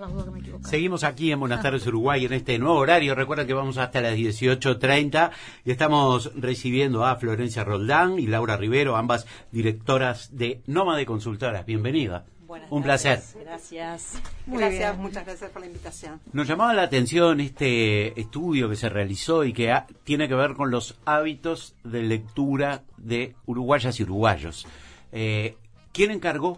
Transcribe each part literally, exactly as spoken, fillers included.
las dudas que me equivoco. Seguimos aquí en Buenas tardes Uruguay en este nuevo horario. Recuerden que vamos hasta las dieciocho treinta y estamos recibiendo a Florencia Roldán y Laura Rivero, ambas directoras de Nómade Consultoras. Bienvenida. Buenas Un tardes. placer. Gracias. Muy gracias, bien. muchas gracias por la invitación. Nos llamaba la atención este estudio que se realizó y que ha, tiene que ver con los hábitos de lectura de uruguayas y uruguayos. Eh, ¿Quién encargó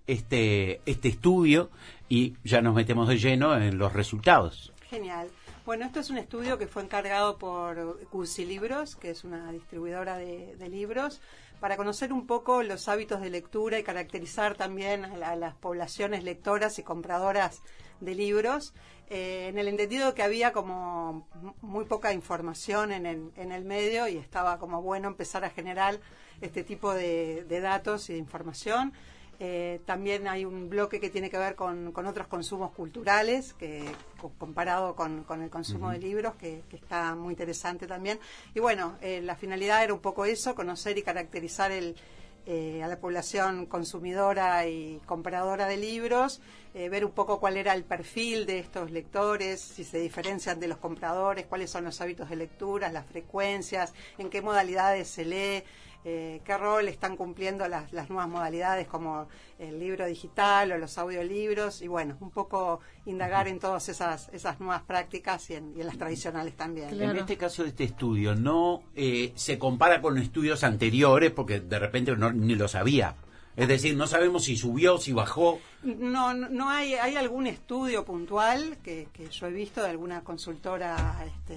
este este estudio? Y ya nos metemos de lleno en los resultados. Genial. Bueno, esto es un estudio que fue encargado por Cursi Libros, que es una distribuidora de, de libros, para conocer un poco los hábitos de lectura y caracterizar también a, la, a las poblaciones lectoras y compradoras de libros, eh, en el entendido que había como muy poca información en el, en el medio y estaba como bueno empezar a generar este tipo de, de datos y de información. Eh, también hay un bloque que tiene que ver con, con otros consumos culturales, que comparado con, con el consumo uh-huh. de libros, que, que está muy interesante también. Y bueno, eh, la finalidad era un poco eso, conocer y caracterizar el, eh, a la población consumidora y compradora de libros, eh, ver un poco cuál era el perfil de estos lectores, si se diferencian de los compradores, cuáles son los hábitos de lectura, las frecuencias, en qué modalidades se lee. Eh, qué rol están cumpliendo las, las nuevas modalidades como el libro digital o los audiolibros y bueno, un poco indagar en todas esas esas nuevas prácticas y en, y en las tradicionales también. Claro. En este caso de este estudio no eh, se compara con estudios anteriores porque de repente no, ni lo sabía. Es decir, no sabemos si subió, si bajó. No, no, no hay hay algún estudio puntual que, que yo he visto de alguna consultora este,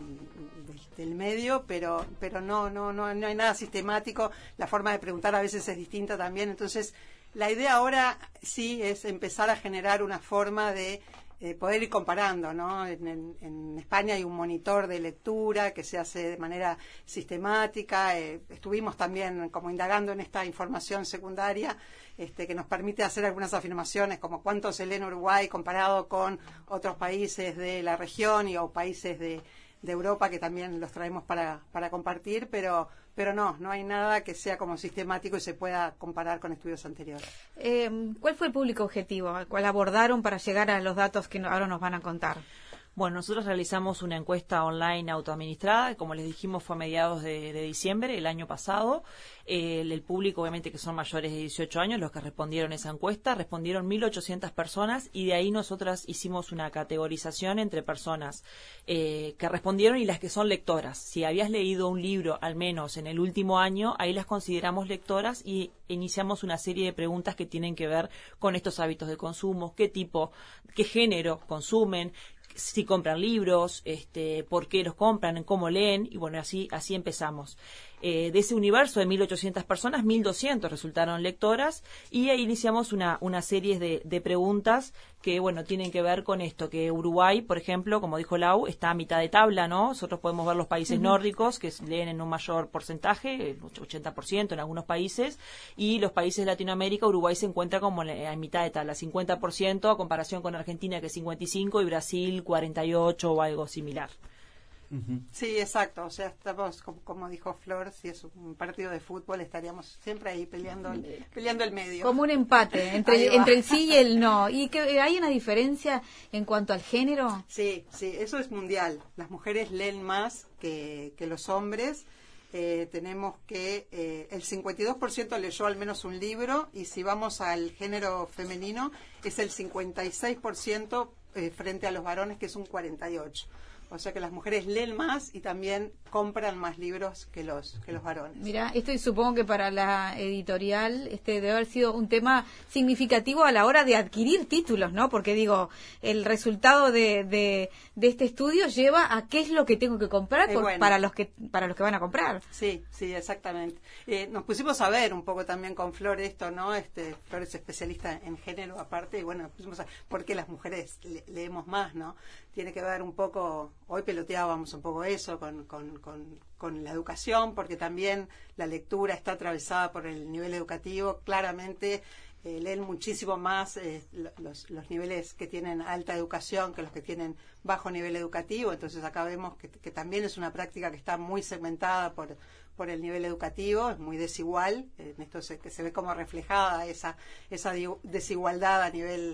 del, del medio, pero pero no no no no hay nada sistemático. La forma de preguntar a veces es distinta también. Entonces, la idea ahora sí es empezar a generar una forma de Eh, poder ir comparando, ¿no? En, en, en España hay un monitor de lectura que se hace de manera sistemática. Eh, estuvimos también como indagando en esta información secundaria este, que nos permite hacer algunas afirmaciones como cuánto se lee en Uruguay comparado con otros países de la región y o países de, de Europa que también los traemos para, para compartir, pero pero no, no hay nada que sea como sistemático y se pueda comparar con estudios anteriores. Eh, ¿Cuál fue el público objetivo? ¿Cuál abordaron para llegar a los datos que ahora nos van a contar? Bueno, nosotros realizamos una encuesta online autoadministrada, como les dijimos fue a mediados de, de diciembre, el año pasado. Eh, el, el público, obviamente, que son mayores de dieciocho años, los que respondieron esa encuesta, respondieron mil ochocientas personas y de ahí nosotras hicimos una categorización entre personas eh, que respondieron y las que son lectoras. Si habías leído un libro, al menos en el último año, ahí las consideramos lectoras y iniciamos una serie de preguntas que tienen que ver con estos hábitos de consumo, qué tipo, qué género consumen, si compran libros, este, por qué los compran, cómo leen, y bueno, así así empezamos. Eh, de ese universo de mil ochocientas personas, mil doscientas resultaron lectoras y ahí iniciamos una, una serie de, de preguntas que, bueno, tienen que ver con esto, que Uruguay, por ejemplo, como dijo Lau, está a mitad de tabla, ¿no? Nosotros podemos ver los países uh-huh. nórdicos que leen en un mayor porcentaje, el ochenta por ciento en algunos países, y los países de Latinoamérica, Uruguay se encuentra como en mitad de tabla, cincuenta por ciento a comparación con Argentina, que es cincuenta y cinco por ciento, y Brasil cuarenta y ocho por ciento o algo similar. Uh-huh. Sí, exacto, o sea, estamos, como, como dijo Flor, si es un partido de fútbol estaríamos siempre ahí peleando el, peleando el medio. Como un empate entre, entre el sí y el no. ¿Y que hay una diferencia en cuanto al género? Sí, sí, eso es mundial. Las mujeres leen más que, que los hombres. Eh, tenemos que eh, el cincuenta y dos por ciento leyó al menos un libro y si vamos al género femenino es el cincuenta y seis por ciento eh, frente a los varones, que es un cuarenta y ocho por ciento. O sea que las mujeres leen más y también compran más libros que los que los varones. Mira, esto supongo que para la editorial este debe haber sido un tema significativo a la hora de adquirir títulos, ¿no? Porque digo, el resultado de, de, de este estudio lleva a qué es lo que tengo que comprar por, bueno. para los que para los que van a comprar. Sí, sí, exactamente. Eh, nos pusimos a ver un poco también con Flor esto, ¿no? Este, Flor es especialista en género aparte y bueno, nos pusimos a ver por qué las mujeres le, leemos más, ¿no? Tiene que ver un poco, hoy peloteábamos un poco eso con, con, con, con la educación, porque también la lectura está atravesada por el nivel educativo. Claramente eh, leen muchísimo más eh, los, los niveles que tienen alta educación que los que tienen bajo nivel educativo. Entonces acá vemos que, que también es una práctica que está muy segmentada por, por el nivel educativo, es muy desigual. En esto se, que se ve como reflejada esa, esa desigualdad a nivel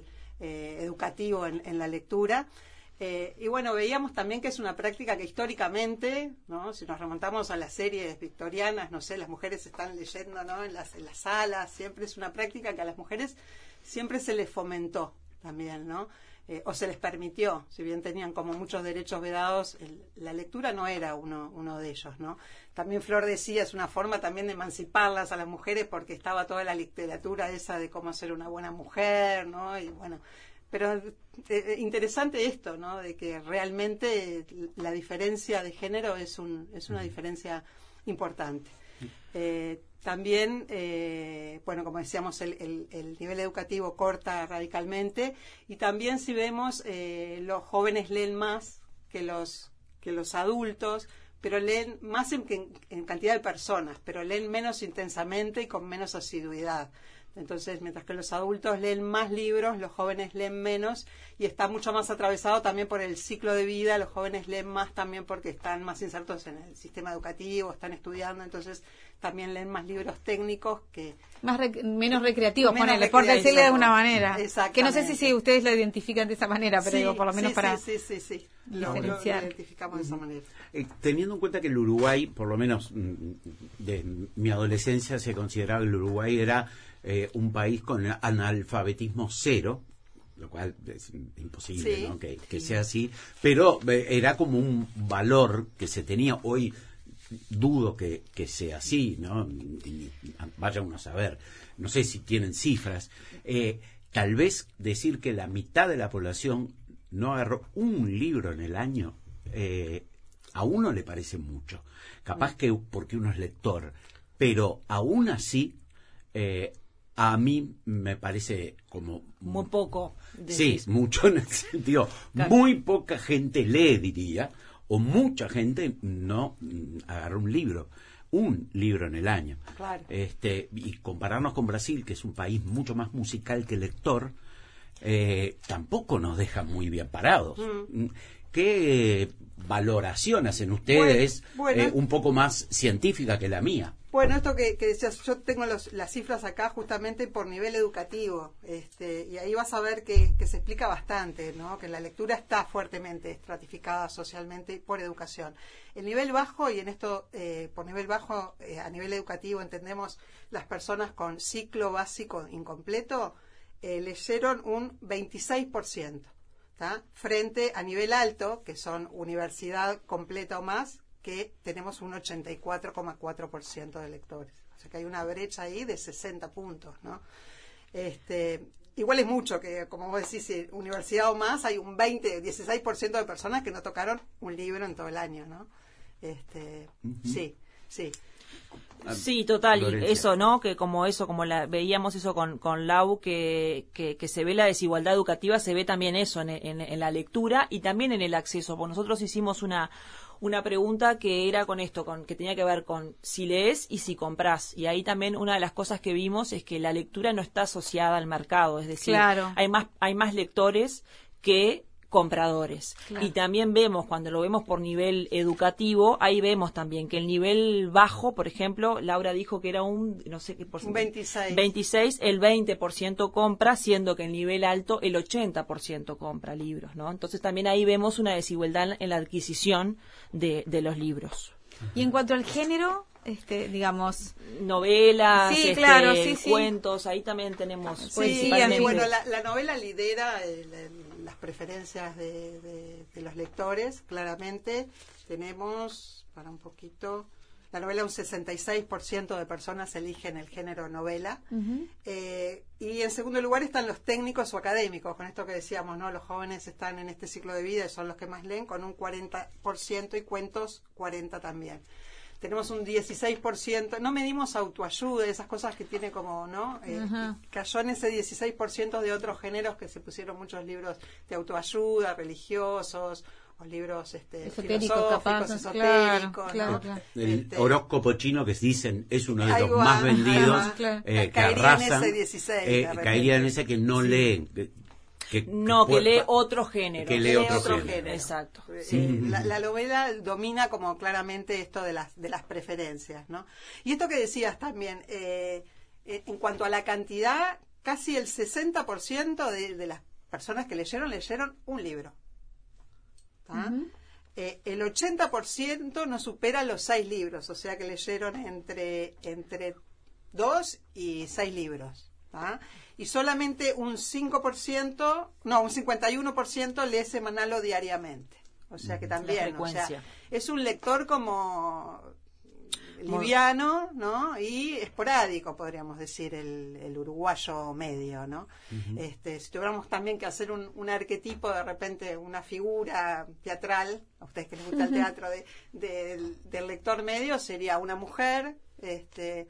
eh, educativo en, en la lectura. Eh, y bueno, veíamos también que es una práctica que históricamente, ¿no? Si nos remontamos a las series victorianas, no sé, las mujeres están leyendo, ¿no? en, las, en las salas, siempre es una práctica que a las mujeres siempre se les fomentó también, ¿no? Eh, o se les permitió, si bien tenían como muchos derechos vedados, el, la lectura no era uno, uno de ellos, ¿no? También Flor decía, es una forma también de emanciparlas a las mujeres porque estaba toda la literatura esa de cómo ser una buena mujer, ¿no? Y bueno, pero eh, interesante esto, ¿no? De que realmente la diferencia de género es, un, es una diferencia importante. Eh, también, eh, bueno, como decíamos, el, el, el nivel educativo corta radicalmente y también si vemos, eh, los jóvenes leen más que los, que los adultos, pero leen más en, en, en cantidad de personas, pero leen menos intensamente y con menos asiduidad. Entonces, mientras que los adultos leen más libros, los jóvenes leen menos y está mucho más atravesado también por el ciclo de vida. Los jóvenes leen más también porque están más insertos en el sistema educativo, están estudiando, entonces también leen más libros técnicos que... Más rec menos recreativos, menos ponele, por decirle de una manera. Que no sé si, si ustedes lo identifican de esa manera, pero sí, digo, por lo menos sí, para sí, sí, sí, sí. Lo, diferenciar. lo, lo identificamos de esa manera. Eh, teniendo en cuenta que el Uruguay, por lo menos de mi adolescencia, se consideraba que el Uruguay era eh, un país con analfabetismo cero, lo cual es imposible, sí, ¿no? que, que sí. sea así, pero eh, era como un valor que se tenía. Hoy dudo que, que sea así, ¿no? Y, y, vaya uno a saber, no sé si tienen cifras. Eh, tal vez decir que la mitad de la población no agarró un libro en el año, eh, a uno le parece mucho. Capaz que porque uno es lector, pero aún así, eh, a mí me parece como... Muy poco. Sí, mucho en el sentido, claro. Muy poca gente lee, diría, o mucha gente no mm, agarró un libro, un libro en el año. Claro. Este, y compararnos con Brasil, que es un país mucho más musical que lector, eh, tampoco nos deja muy bien parados. Mm. ¿Qué valoración hacen ustedes, bueno, bueno, eh, un poco más científica que la mía? Bueno, esto que, que decías, yo tengo los, las cifras acá justamente por nivel educativo, este, y ahí vas a ver que, que se explica bastante, ¿no? Que la lectura está fuertemente estratificada socialmente por educación. El nivel bajo, y en esto, eh, por nivel bajo, eh, a nivel educativo entendemos las personas con ciclo básico incompleto, eh, leyeron un veintiséis por ciento, ¿tá? Frente a nivel alto, que son universidad completa o más, que tenemos un ochenta y cuatro coma cuatro por ciento de lectores. O sea que hay una brecha ahí de sesenta puntos, ¿no? Este, igual es mucho, que como vos decís, si universidad o más, hay un veinte, dieciséis por ciento de personas que no tocaron un libro en todo el año, ¿no? Este, uh-huh. Sí, sí. Sí, total, y eso, ¿no? Que como eso, como la, veíamos eso con, con Lau, que, que, que se ve la desigualdad educativa, se ve también eso en, en, en la lectura y también en el acceso. Porque nosotros hicimos una una pregunta que era con esto, con que tenía que ver con si lees y si comprás. Y ahí también una de las cosas que vimos es que la lectura no está asociada al mercado, es decir, claro. hay más hay más lectores que compradores. Claro. Y también vemos, cuando lo vemos por nivel educativo, ahí vemos también que el nivel bajo, por ejemplo, Laura dijo que era un, no sé qué por un veintiséis. veintiséis, el veinte por ciento compra, siendo que el nivel alto, el ochenta por ciento compra libros, ¿no? Entonces también ahí vemos una desigualdad en la adquisición de, de los libros. Y en cuanto al género, este, digamos, novelas, sí, este, claro, sí, sí. cuentos, ahí también tenemos. Sí, y bueno, la, la novela lidera el, el, las preferencias de, de, de los lectores, claramente. Tenemos, para un poquito, la novela, un sesenta y seis por ciento de personas eligen el género novela. Uh-huh. eh, y en segundo lugar están los técnicos o académicos, con esto que decíamos, ¿no? Los jóvenes están en este ciclo de vida y son los que más leen, con un cuarenta por ciento, y cuentos, cuarenta por ciento también. Tenemos un dieciséis por ciento, no medimos autoayuda, esas cosas que tiene como, ¿no? Eh, uh-huh. Cayó en ese dieciséis por ciento de otros géneros, que se pusieron muchos libros de autoayuda, religiosos, o libros este, filosóficos, capaz, esotéricos. Claro, ¿no? claro. El este, horóscopo chino, que dicen es uno de los va, más vendidos, claro. eh, que caería arrasan, en ese dieciséis, eh, caería en ese que no sí. leen. Que, Que, no, que, que lee otro género. Que lee, lee otro, otro género. género. Exacto. Sí. Eh, la, la novela domina como claramente esto de las de las preferencias, ¿no? Y esto que decías también, eh, eh, en cuanto a la cantidad, casi el sesenta por ciento de, de las personas que leyeron, leyeron un libro. Uh-huh. Eh, el ochenta por ciento no supera los seis libros, o sea que leyeron entre, entre dos y seis libros. ¿tá? Y solamente un cinco por ciento, no, un cincuenta y uno por ciento lee semanal o diariamente. O sea que también, o sea, es un lector como liviano, ¿no? Y esporádico, podríamos decir, el, el uruguayo medio, ¿no? Uh-huh. Este, si tuviéramos también que hacer un, un arquetipo, de repente una figura teatral, a ustedes que les gusta el teatro, de, de, del, del lector medio, sería una mujer, este,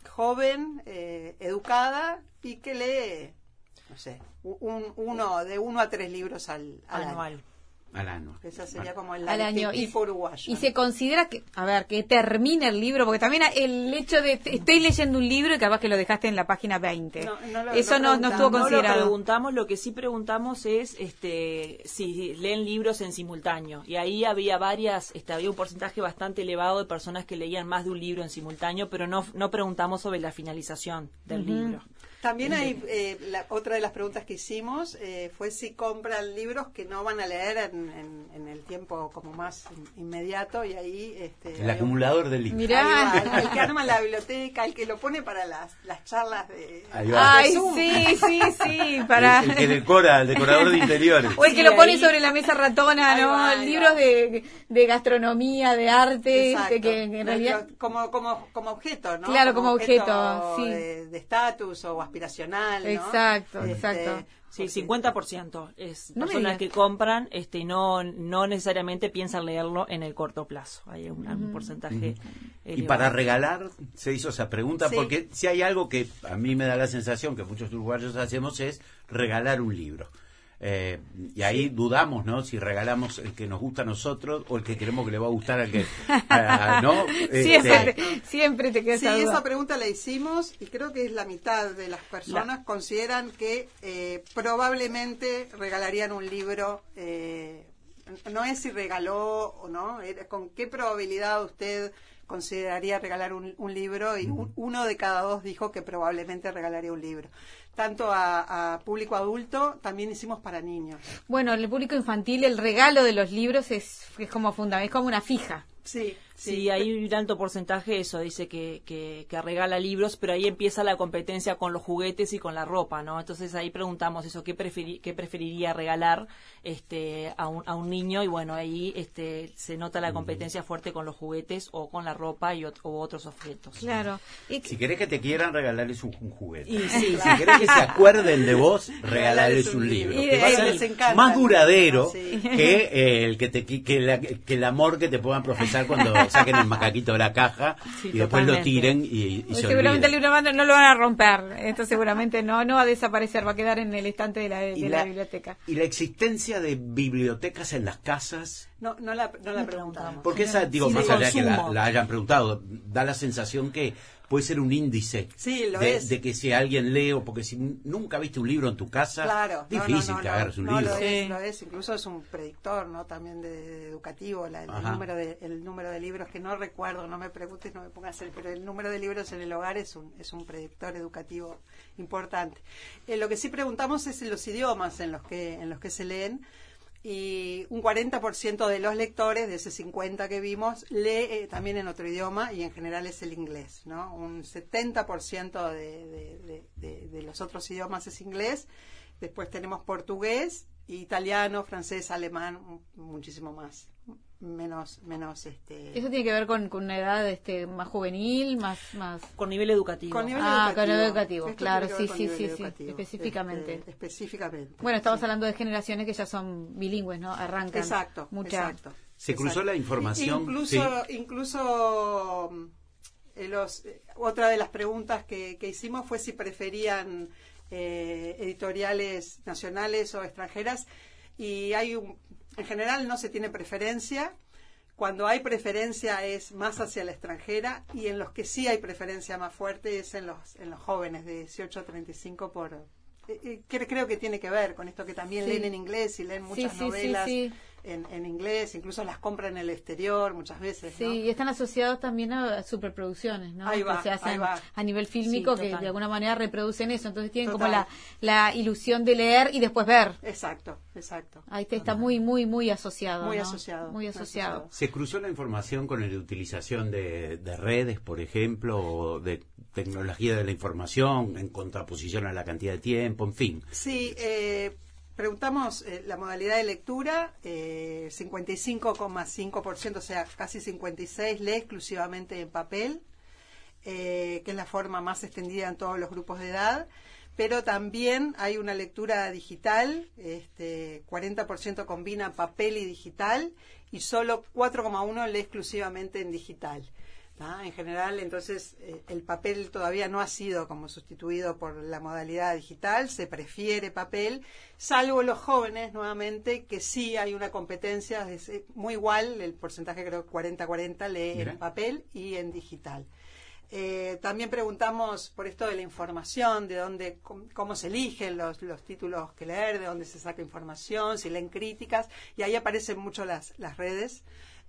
joven, eh, educada y que lee, no sé, un, uno de uno a tres libros al, al anual. Año. Al año. Esa sería como el al año. Y, uruguayo. Y se considera que, a ver, que termine el libro, porque también el hecho de estoy leyendo un libro y capaz que lo dejaste en la página veinte. No, no lo, Eso no, no estuvo considerado. No lo preguntamos, lo que sí preguntamos es este si leen libros en simultáneo. Y ahí había varias, este, había un porcentaje bastante elevado de personas que leían más de un libro en simultáneo, pero no, no preguntamos sobre la finalización del uh-huh. libro. También hay eh, la, otra de las preguntas que hicimos eh, fue si compran libros que no van a leer en, en, en el tiempo como más inmediato y ahí este, el acumulador un, de libros. Mirá, el, el que arma la biblioteca, el que lo pone para las, las charlas de, ay, de sí, sí, sí, para el, el que decora, el decorador de interiores. O el que sí, lo pone ahí sobre la mesa ratona, ¿no? Va, libros de, de gastronomía, de arte, de que en realidad como como como objeto, ¿no? Claro, como, como objeto, sí. de estatus o aspiracional, ¿no? Exacto, este, exacto. Sí, cincuenta por ciento es no personas que compran este y no no necesariamente piensan leerlo en el corto plazo. Hay un, uh-huh. un porcentaje uh-huh. Y para regalar, se hizo esa pregunta, sí. porque si hay algo que a mí me da la sensación que muchos uruguayos hacemos es regalar un libro. Eh, y ahí sí. dudamos, ¿no? Si regalamos el que nos gusta a nosotros o el que queremos que le va a gustar al que, a, ¿no? Siempre, este... siempre te queda sí, esa duda. Esa pregunta la hicimos y creo que es la mitad de las personas la... consideran que eh, probablemente regalarían un libro. Eh, no es si regaló o no, con qué probabilidad usted consideraría regalar un, un libro y un, uno de cada dos dijo que probablemente regalaría un libro. Tanto a, a público adulto, también hicimos para niños. Bueno, en el público infantil el regalo de los libros es, es como fundamental, es como una fija. Sí, sí, sí, hay un tanto porcentaje, eso dice que, que, que regala libros, pero ahí empieza la competencia con los juguetes y con la ropa, ¿no? Entonces ahí preguntamos eso, ¿qué, preferi- qué preferiría regalar este a un, a un niño? Y bueno, ahí este se nota la competencia fuerte con los juguetes o con la ropa y ot- o otros objetos. Claro. Y si querés que te quieran, regalarles un, un juguete. Y sí, si querés que se acuerden de vos, regalarles un libro. Y que va a ser más duradero sí. que eh, el que te que, la, que el amor que te puedan profesar cuando saquen el macaquito de la caja sí, y después totalmente. Lo tiren y, y se seguramente olviden. el libro no lo van a romper, esto seguramente no no va a desaparecer, va a quedar en el estante de la, de la, la biblioteca. Y la existencia de bibliotecas en las casas, no no la no la preguntamos, porque esa digo sí, más allá de que la, la hayan preguntado, da la sensación que puede ser un índice sí, lo de, es. de que si alguien lee, o porque si nunca viste un libro en tu casa, claro, difícil no, no, que no, agarres un no, libro. Lo sí. es, lo es, incluso es un predictor, ¿no? También de, de educativo, la, el número de el número de libros que no recuerdo, no me preguntes, no me pongas a hacer, pero el número de libros en el hogar es un es un predictor educativo importante. Eh, lo que sí preguntamos es en los idiomas en los que en los que se leen. Y un cuarenta por ciento de los lectores, de ese cincuenta que vimos, lee eh, también en otro idioma y en general es el inglés, ¿no? Un setenta por ciento de, de, de, de, de los otros idiomas es inglés. Después tenemos portugués, italiano, francés, alemán, muchísimo más. Menos, menos, este... Eso tiene que ver con, con una edad este, más juvenil, más, más... Con nivel educativo. Con nivel ah, educativo. con nivel educativo, Esto claro, sí, sí, sí, sí, educativo. sí, específicamente. Este, específicamente. Bueno, estamos sí. hablando de generaciones que ya son bilingües, ¿no? Arrancan. Exacto, mucha... exacto. Se cruzó exacto. la información. Incluso, sí. incluso eh, los, eh, otra de las preguntas que, que hicimos fue si preferían eh, editoriales nacionales o extranjeras, y hay un, en general no se tiene preferencia. Cuando hay preferencia es más hacia la extranjera, y en los que sí hay preferencia más fuerte es en los en los jóvenes de dieciocho a treinta y cinco por eh, eh, creo que tiene que ver con esto que también sí. leen en inglés y leen muchas sí, sí, novelas sí, sí. en, en inglés, incluso las compran en el exterior muchas veces. Sí, ¿no? y están asociados también a superproducciones, ¿no? Ahí va, que se hacen ahí va. a nivel fílmico, Sí, que total. de alguna manera reproducen eso. Entonces tienen Total. como la, la ilusión de leer y después ver. Exacto, exacto. Ahí te está muy, muy, muy asociado. Muy ¿no? asociado, Muy muy asociado. asociado. ¿Se cruzó la información con la utilización de, de redes, por ejemplo, o de tecnología de la información en contraposición a la cantidad de tiempo, en fin? Sí, eh, preguntamos eh, la modalidad de lectura, eh, cincuenta y cinco coma cinco por ciento, o sea, casi cincuenta y seis por ciento lee exclusivamente en papel, eh, que es la forma más extendida en todos los grupos de edad, pero también hay una lectura digital, este, cuarenta por ciento combina papel y digital, y solo cuatro coma uno por ciento lee exclusivamente en digital. ¿Ah? En general, entonces, eh, el papel todavía no ha sido como sustituido por la modalidad digital, se prefiere papel, salvo los jóvenes, nuevamente, que sí hay una competencia, es eh, muy igual, el porcentaje creo cuarenta cuarenta lee Mira. en papel y en digital. Eh, también preguntamos por esto de la información, de dónde, cómo, cómo se eligen los, los títulos que leer, de dónde se saca información, si leen críticas, y ahí aparecen mucho las, las redes.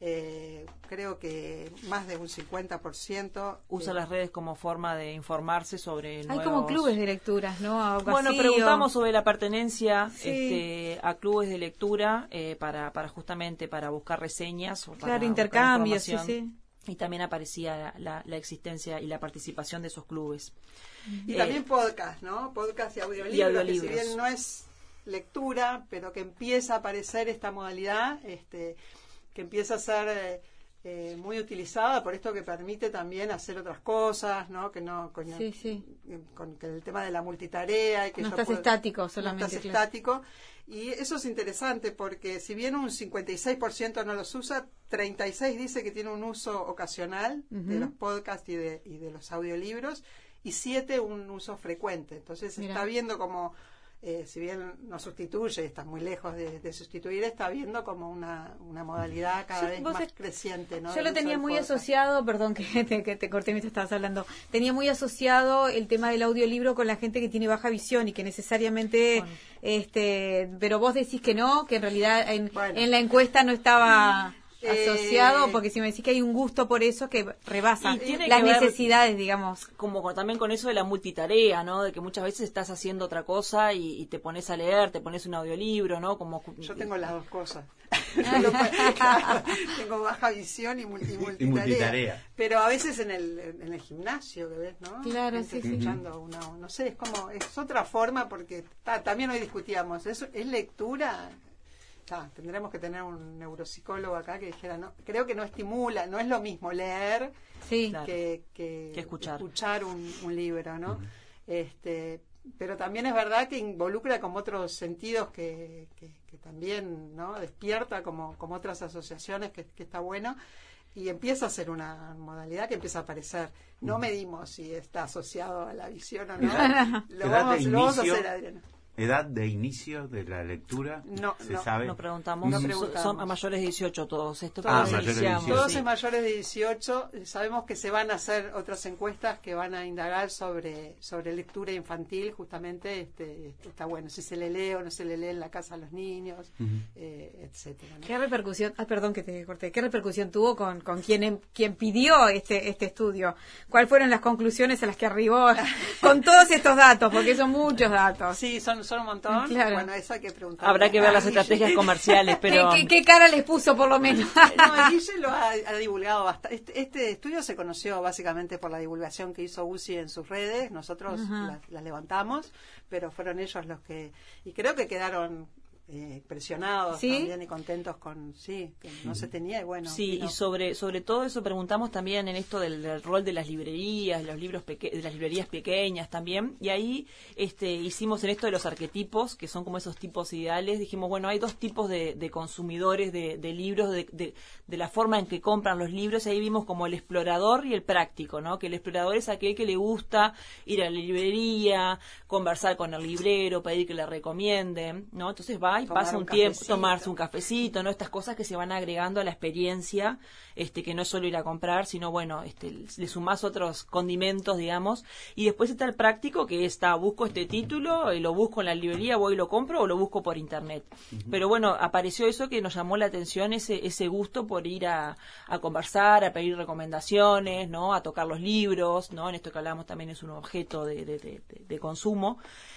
Eh, creo que más de un cincuenta por ciento Usa eh, las redes como forma de informarse sobre Hay nuevos... como clubes de lecturas, ¿no? A Bueno, vacío. preguntamos sobre la pertenencia Sí. este, a clubes de lectura eh, para, para justamente para buscar reseñas o para Claro, buscar intercambios, sí, información. sí. Y también aparecía la, la, la existencia y la participación de esos clubes. y Eh, también podcast, ¿no? Podcast y audiolibros, y audiolibros. que si bien no es lectura, pero que empieza a aparecer esta modalidad, este, que empieza a ser eh, eh, muy utilizada por esto que permite también hacer otras cosas, ¿no? Que no con, Sí, sí. con que el tema de la multitarea y que No yo estás puedo- estático no solamente. estás claro. estático. Y eso es interesante porque si bien un cincuenta y seis por ciento no los usa, treinta y seis por ciento dice que tiene un uso ocasional de Ujú. los podcasts y de, y de los audiolibros, y siete un uso frecuente. Entonces Mirá. está viendo como, eh, si bien no sustituye, está muy lejos de, de sustituir, está viendo como una, una modalidad cada Yo- vez vos más es- creciente, ¿no? Yo del lo uso tenía del muy podcast. asociado, perdón que te, que te corté mientras estabas hablando, tenía muy asociado el tema del audiolibro con la gente que tiene baja visión y que necesariamente, Bueno. este, pero vos decís que no, que en realidad en, Bueno. en la encuesta no estaba Eh, asociado, porque si me decís que hay un gusto por eso que rebasa Y tiene las que ver- necesidades, digamos. como con- también con eso de la multitarea, ¿no? De que muchas veces estás haciendo otra cosa y, y te pones a leer, te pones un audiolibro, ¿no? Como Yo tengo las dos cosas. Lo cual, claro, tengo baja visión y, multi- multitarea. multitarea. Pero a veces en el, en el gimnasio, que ves, ¿no? Claro, Gente sí, sí. escuchando una, no sé, es como, es otra forma porque ta, también hoy discutíamos, ¿es, es lectura? Ta, tendremos que tener un neuropsicólogo acá que dijera, no, creo que no estimula, no es lo mismo leer Sí. Claro. que, que, Que escuchar. un, un libro, ¿no? Este, pero también es verdad que involucra como otros sentidos que, que, que también, ¿no? Despierta como, como otras asociaciones que, que está bueno, y empieza a ser una modalidad que empieza a aparecer. No medimos si está asociado a la visión o no. Edad- Lo edad vamos, de lo vamos a inicio. hacer, Adriana. ¿Edad de inicio de la lectura? No, ¿Se no, sabe? No preguntamos, No son- preguntamos. son a mayores de dieciocho todos estos. Ah, todos mayores de iniciamos, dieciocho. Todos sí. en mayores de dieciocho, eh, sabemos que se van a hacer otras encuestas que van a indagar sobre, sobre lectura infantil, justamente, este, este, está bueno, si se le lee o no se le lee en la casa a los niños, eh, etcétera, ¿no? ¿Qué repercusión, ah, perdón que te corté, qué repercusión tuvo con, con quien, em- quien pidió este, este estudio? ¿Cuáles fueron las conclusiones a las que arribó con todos estos datos? Porque son muchos datos. Sí, son, son un montón. Claro. Bueno, eso hay que preguntar. Habrá que ver las estrategias comerciales, pero... ¿Qué, qué, qué cara les puso por lo menos? No, Guille lo ha, ha divulgado bastante. Este, este estudio se conoció básicamente por la divulgación que hizo U C I en sus redes. Nosotros Ajá. las las levantamos, pero fueron ellos los que... Y creo que quedaron eh, presionados ¿Sí? también y contentos con... Sí, que no se tenía y bueno... Sí, vino- y sobre sobre todo eso preguntamos también en esto del, del rol de las librerías, los libros peque- de las librerías pequeñas también, y ahí este hicimos en esto de los arquetipos, que son como esos tipos ideales, dijimos, bueno, hay dos tipos de, de consumidores de, de libros, de, de, de la forma en que compran los libros, ahí vimos como el explorador y el práctico, ¿no? Que el explorador es aquel que le gusta ir a la librería, conversar con el librero, pedir que le recomienden, ¿no? Entonces va Uruguay, Tomar pasa un, un tiempo, cafecito. tomarse un cafecito, ¿no? Estas cosas que se van agregando a la experiencia, este, que no es solo ir a comprar, sino, bueno, este, le sumás otros condimentos, digamos, y después está el práctico, que está, busco este título, y lo busco en la librería, voy y lo compro, o lo busco por internet. Uh-huh. Pero bueno, apareció eso que nos llamó la atención, ese, ese gusto por ir a, a conversar, a pedir recomendaciones, ¿no? A tocar los libros, ¿no? En esto que hablábamos también es un objeto de, de, de, de consumo.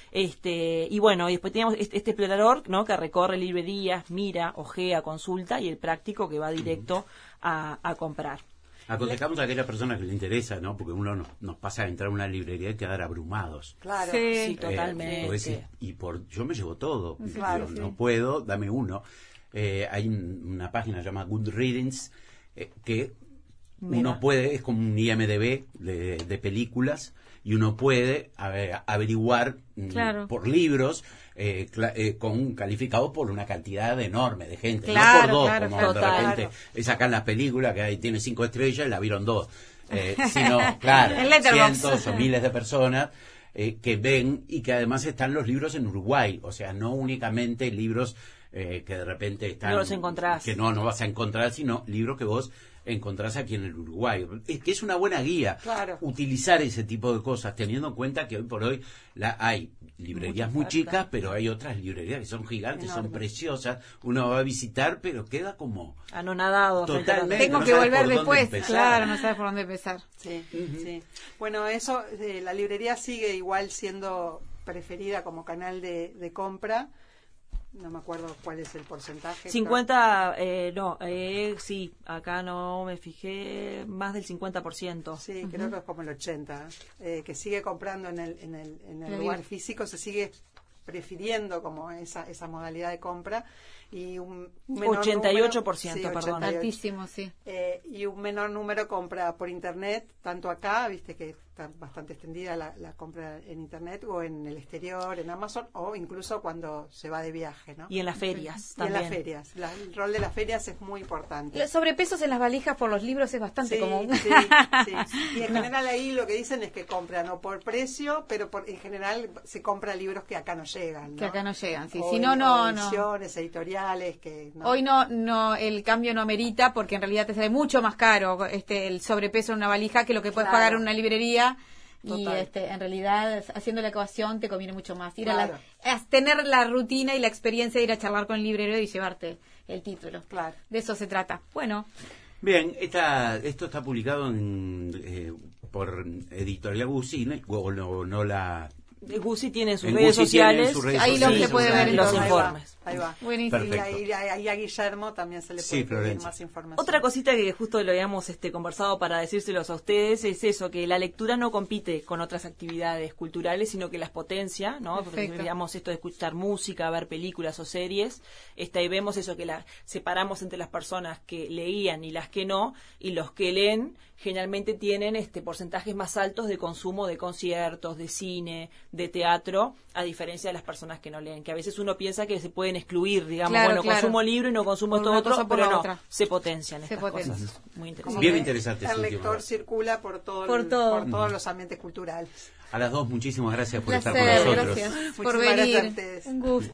Este, y bueno, y después teníamos este, este explorador, ¿no? Que recorre librerías, mira, ojea, consulta, y el práctico que va directo a, a comprar. Aconsejamos a aquella persona que le interesa, ¿no? Porque uno nos, nos pasa a entrar a una librería y quedar abrumados. Claro, sí, sí, Eh, totalmente. Decís, y por yo me llevo todo. Claro, yo sí. no puedo, dame uno. Eh, hay un, una página llamada Good Readings eh, que Mira. uno puede, es como un I M D B de, de películas, y uno puede a ver, averiguar claro. por libros eh, cla- eh, con calificados por una cantidad enorme de gente, claro, no por dos, claro, como claro. de Total. repente sacan las películas que ahí tiene cinco estrellas y la vieron dos, eh, sino, claro, El Letterboxd. cientos o miles de personas eh, que ven, y que además están los libros en Uruguay, o sea, no únicamente libros eh, que de repente están... No los encontrás. Que no, no vas a encontrar, sino libros que vos encontrás aquí en el Uruguay. Es que es una buena guía Claro. utilizar ese tipo de cosas, teniendo en cuenta que hoy por hoy la, hay librerías muy chicas, pero hay otras librerías que son gigantes, Enorme. son preciosas. Uno va a visitar, pero queda como... Anonadado. frente a la- Totalmente. Tengo no que sabes volver por dónde después, empezar. claro, no sabes por dónde empezar. Sí, Ujú. sí. Bueno, eso, eh, la librería sigue igual siendo preferida como canal de, de compra. No me acuerdo cuál es el porcentaje. cincuenta, eh, no, eh, sí, acá no me fijé, más del cincuenta por ciento. Sí, uh-huh. Creo que es como el ochenta, eh, que sigue comprando en el, en el, en el lugar físico, se sigue prefiriendo como esa, esa modalidad de compra. Y un menor ochenta y ocho por ciento, número, sí, perdón. ochenta y ocho. Altísimo, sí. Eh, y un menor número compra por internet, tanto acá, viste que está bastante extendida la, la compra en internet, o en el exterior, en Amazon, o incluso cuando se va de viaje, ¿no? Y en las ferias Y también. en las ferias. La- el rol de las ferias es muy importante. Los sobrepesos en las valijas por los libros es bastante Sí, común. sí, sí. Y en general ahí lo que dicen es que compran o por precio, pero por, en general se compra libros que acá no llegan, ¿no? Que acá no llegan, sí. O Si no, ed- no, o no. ediciones, editoriales que no. Hoy no, no, el cambio no amerita porque en realidad te sale mucho más caro este el sobrepeso en una valija que lo que puedes Claro. pagar en una librería. Y Total. este, en realidad, haciendo la ecuación te conviene mucho más. Ir a Claro. la, es tener la rutina y la experiencia de ir a charlar con el librero y llevarte el título. Claro. De eso se trata. Bueno, Bien, esta, esto está publicado en, eh, por Editorial Gussi, o no, no la... Guzzi tiene sus En redes Guzzi tiene sociales, sus redes ahí lo sociales, se puede ver los entonces. Ahí va, informes. ahí va. buenísimo. Y Perfecto. ahí, ahí a Guillermo también se le Sí, puede pedir Florencia. más información. Otra cosita que justo lo habíamos este, conversado para decírselos a ustedes es eso, que la lectura no compite con otras actividades culturales, sino que las potencia, ¿no? Porque Perfecto. digamos esto de escuchar música, ver películas o series, este, y vemos eso, que la separamos entre las personas que leían y las que no, y los que leen generalmente tienen este porcentajes más altos de consumo de conciertos, de cine, de teatro, a diferencia de las personas que no leen, que a veces uno piensa que se pueden excluir, digamos, Claro, bueno, claro. consumo libro y no consumo Por esto una otro, cosa por pero la no, otra. se potencian Se estas potencian. cosas. Muy interesante. Como Bien que interesante el ese último lector dato. circula por, todo Por el- todo. por todos los ambientes culturales. A las dos, muchísimas gracias por estar Placer, con nosotros. gracias por Muchísimas gracias a venir. ustedes. Un gusto.